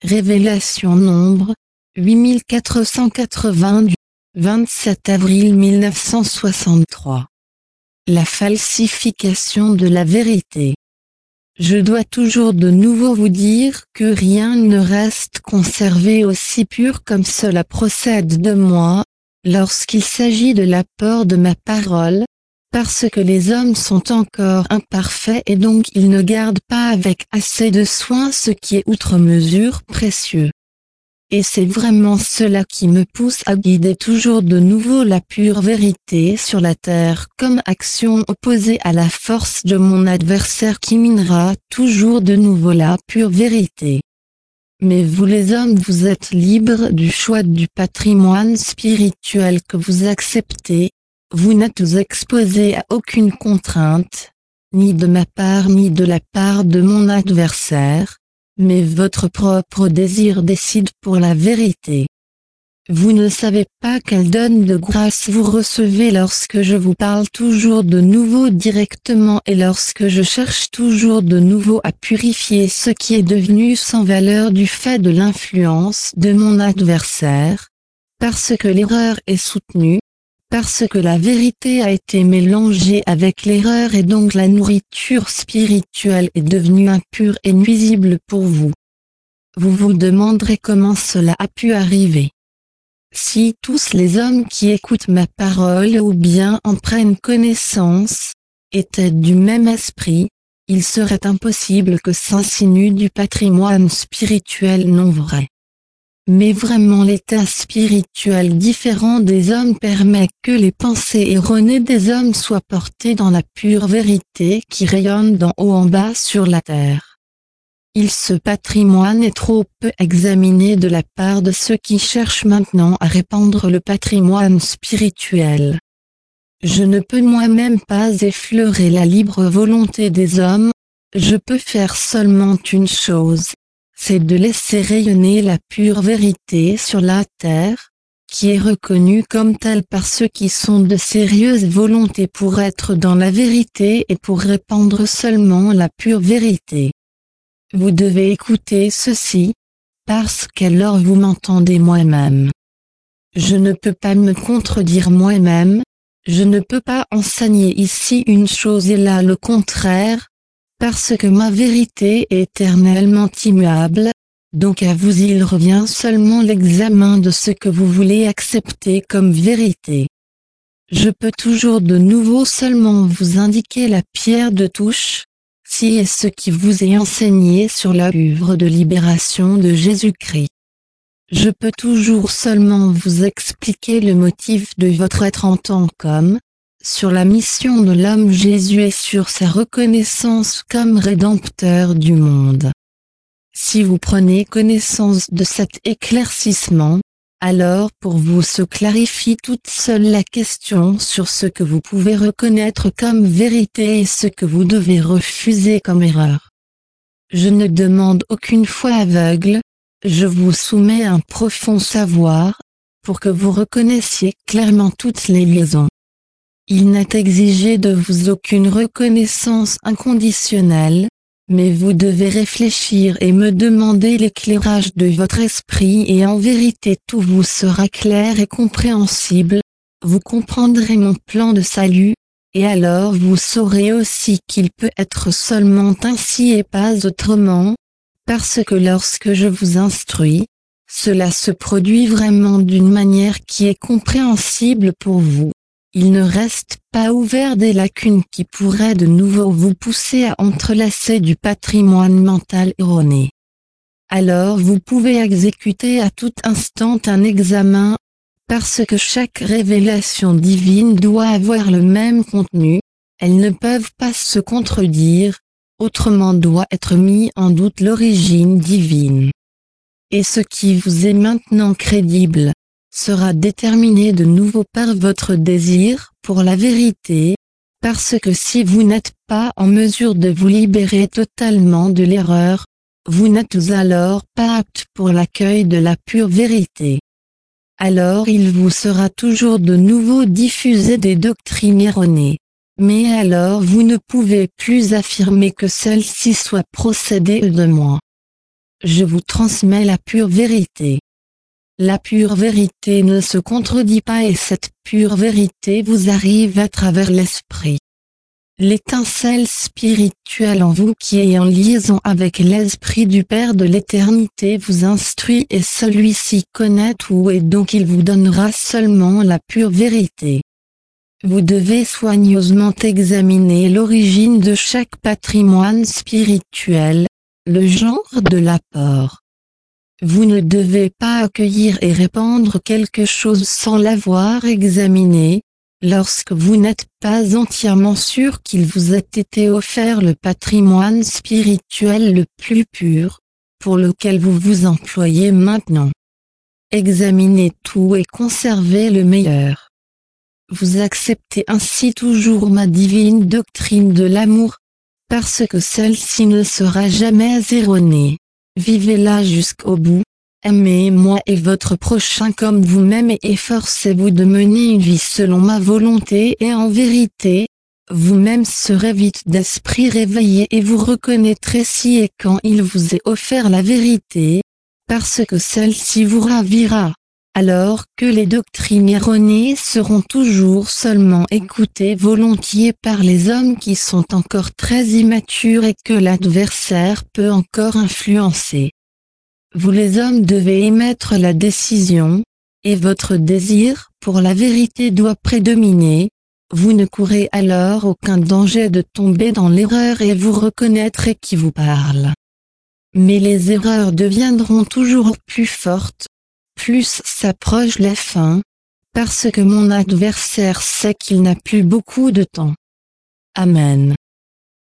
Révélation nombre 8480 du 27 avril 1963. La falsification de la vérité. Je dois toujours de nouveau vous dire que rien ne reste conservé aussi pur comme cela procède de moi, lorsqu'il s'agit de l'apport de ma parole, parce que les hommes sont encore imparfaits et donc ils ne gardent pas avec assez de soin ce qui est outre mesure précieux. Et c'est vraiment cela qui me pousse à guider toujours de nouveau la pure vérité sur la terre comme action opposée à la force de mon adversaire qui minera toujours de nouveau la pure vérité. Mais vous les hommes, vous êtes libres du choix du patrimoine spirituel que vous acceptez, vous n'êtes exposés à aucune contrainte, ni de ma part ni de la part de mon adversaire. Mais votre propre désir décide pour la vérité. Vous ne savez pas quelle donne de grâce vous recevez lorsque je vous parle toujours de nouveau directement et lorsque je cherche toujours de nouveau à purifier ce qui est devenu sans valeur du fait de l'influence de mon adversaire, parce que l'erreur est soutenue, parce que la vérité a été mélangée avec l'erreur et donc la nourriture spirituelle est devenue impure et nuisible pour vous. Vous vous demanderez comment cela a pu arriver. Si tous les hommes qui écoutent ma parole ou bien en prennent connaissance, étaient du même esprit, il serait impossible que s'insinue du patrimoine spirituel non vrai. Mais vraiment l'état spirituel différent des hommes permet que les pensées erronées des hommes soient portées dans la pure vérité qui rayonne d'en haut en bas sur la terre. Ce patrimoine est trop peu examiné de la part de ceux qui cherchent maintenant à répandre le patrimoine spirituel. Je ne peux moi-même pas effleurer la libre volonté des hommes, je peux faire seulement une chose. C'est de laisser rayonner la pure vérité sur la terre, qui est reconnue comme telle par ceux qui sont de sérieuses volontés pour être dans la vérité et pour répandre seulement la pure vérité. Vous devez écouter ceci, parce qu'alors vous m'entendez moi-même. Je ne peux pas me contredire moi-même, je ne peux pas enseigner ici une chose et là le contraire, parce que ma vérité est éternellement immuable, donc à vous il revient seulement l'examen de ce que vous voulez accepter comme vérité. Je peux toujours de nouveau seulement vous indiquer la pierre de touche, si est ce qui vous est enseigné sur l'œuvre de libération de Jésus-Christ. Je peux toujours seulement vous expliquer le motif de votre être en tant qu'homme, sur la mission de l'homme Jésus et sur sa reconnaissance comme rédempteur du monde. Si vous prenez connaissance de cet éclaircissement, alors pour vous se clarifie toute seule la question sur ce que vous pouvez reconnaître comme vérité et ce que vous devez refuser comme erreur. Je ne demande aucune foi aveugle, je vous soumets un profond savoir, pour que vous reconnaissiez clairement toutes les liaisons. Il n'est exigé de vous aucune reconnaissance inconditionnelle, mais vous devez réfléchir et me demander l'éclairage de votre esprit et en vérité tout vous sera clair et compréhensible, vous comprendrez mon plan de salut, et alors vous saurez aussi qu'il peut être seulement ainsi et pas autrement, parce que lorsque je vous instruis, cela se produit vraiment d'une manière qui est compréhensible pour vous. Il ne reste pas ouvert des lacunes qui pourraient de nouveau vous pousser à entrelacer du patrimoine mental erroné. Alors vous pouvez exécuter à tout instant un examen, parce que chaque révélation divine doit avoir le même contenu, elles ne peuvent pas se contredire, autrement doit être mis en doute l'origine divine. Et ce qui vous est maintenant crédible sera déterminé de nouveau par votre désir pour la vérité, parce que si vous n'êtes pas en mesure de vous libérer totalement de l'erreur, vous n'êtes alors pas apte pour l'accueil de la pure vérité. Alors il vous sera toujours de nouveau diffusé des doctrines erronées. Mais alors vous ne pouvez plus affirmer que celles-ci soient procédées de moi. je vous transmets la pure vérité. La pure vérité ne se contredit pas et cette pure vérité vous arrive à travers l'esprit. L'étincelle spirituelle en vous qui est en liaison avec l'Esprit du Père de l'éternité vous instruit et celui-ci connaît tout et donc il vous donnera seulement la pure vérité. Vous devez soigneusement examiner l'origine de chaque patrimoine spirituel, le genre de l'apport. Vous ne devez pas accueillir et répandre quelque chose sans l'avoir examiné. Lorsque vous n'êtes pas entièrement sûr qu'il vous ait été offert le patrimoine spirituel le plus pur, pour lequel vous vous employez maintenant. Examinez tout et conservez le meilleur. Vous acceptez ainsi toujours ma divine doctrine de l'amour, parce que celle-ci ne sera jamais erronée. Vivez-la jusqu'au bout. Aimez-moi et votre prochain comme vous-même et efforcez-vous de mener une vie selon ma volonté et en vérité, vous-même serez vite d'esprit réveillé et vous reconnaîtrez si et quand il vous est offert la vérité, parce que celle-ci vous ravira, alors que les doctrines erronées seront toujours seulement écoutées volontiers par les hommes qui sont encore très immatures et que l'adversaire peut encore influencer. Vous les hommes devez émettre la décision, et votre désir pour la vérité doit prédominer, vous ne courez alors aucun danger de tomber dans l'erreur et vous reconnaîtrez qui vous parle. Mais les erreurs deviendront toujours plus fortes, plus s'approche la fin, parce que mon adversaire sait qu'il n'a plus beaucoup de temps. Amen.